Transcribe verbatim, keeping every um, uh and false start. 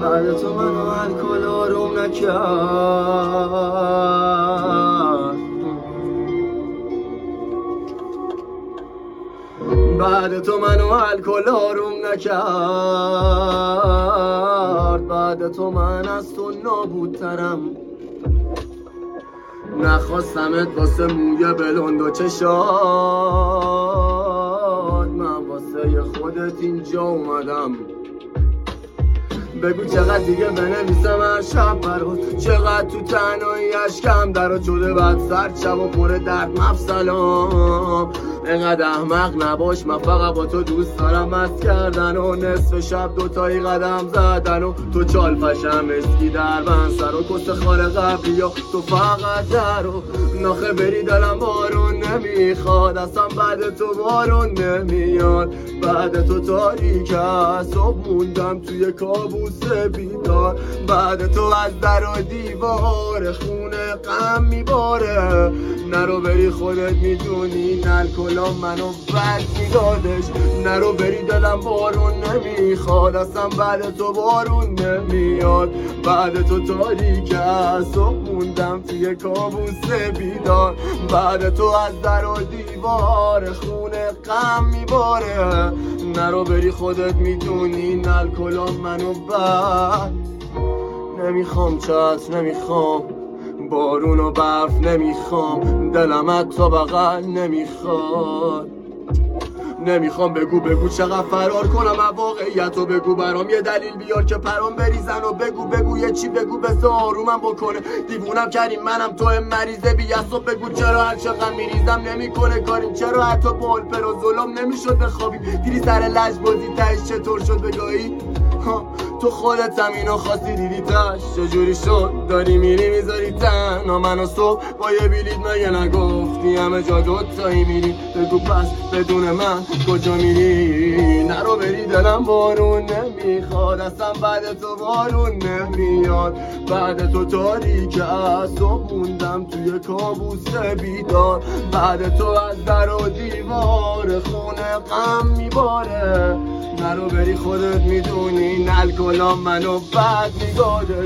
بعد تو منو الکل آروم نکرد، بعد تو منو الکل آروم نکرد، بعد تو من از تو نابودترم، نخواستمت واسه موی بلند و چشاد، من واسه خودت اینجا اومدم. بگو چقدر دیگه بنویسم هر شب برات، چقدر تو تنهایی اشکم درات شده، بعد سرد شب و پر درد مفصلام. اینقدر احمق نباش، من فقط با تو دوست دارم مست کردن و نصف شب دوتایی قدم زدن و تو چال پشم اسکی در من سر و کس خال قبلی یا تو فقط در و ناخه بری دلم بارون نمیخواد، اصلا بعد تو بارون نمیاد، بعد تو تاریک از صبح موندم توی کابوس بیدار، بعد تو از در و دیوار خونه غم میباره، نرو بری خودت میدونی الکلا منو بد میدادش، نرو بری دلم بارون نمیخواد، اصلا بعد تو بارون نمیاد، بعد تو تاریک از صبح موندم توی کابوس بیدار، بعد تو از در و دیوار خونه غم میباره، نرو بری خودت میدونی الکلا منو بد نمیخوام، چتر نمیخوام، بارون و برف نمیخوام، دلم از تو بغل نمیخواد، نمیخوام. بگو بگو چقدر فرار کنم از واقعیت و بگو برام یه دلیل بیار که پرام بریزن و بگو بگو یه چی بگو بسه آرومم بکنه، دیوونم کردیم منم تو مریضه بیست و بگو چرا هر چقدر میریزم نمیکنه کاریم، چرا حتی با پر و ظلم نمیشد بخوابیم، دیری سر لج بازی تهش چطور شد بگاهی، تو خودت هم اینو خواستی دیدی تش چجوری شد داری میری میذاری تنها منو صبح با یه بلیط مگه نگفتی همه جا دوتایی میری، بگو پس بدون من کجا میری، نرو بری دلم بارون نمیخواد، اصلا بعد تو بارون نمیاد، بعد تو تاریک از صبح موندم توی کابوس بیدار، بعد تو از در و دیوار خونه غم میباره، نرو بری خودت میدونی الکلا منو بد میگاده.